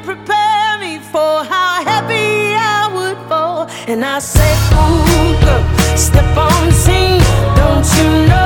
prepare me for how heavy I would fall. And I say, ooh, girl, step on the scene. Don't you know